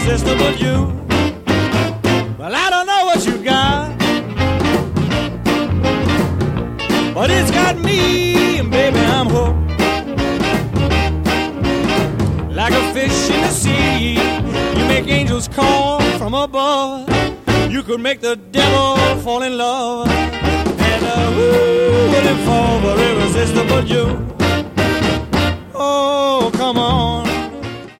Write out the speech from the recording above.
irresistible you. Well, I don't know what you got, but it's got me, and baby, I'm hooked. Like a fish in the sea, you make angels call from above. You could make the devil fall in love, and who wouldn't fall for irresistible you? Oh, come on.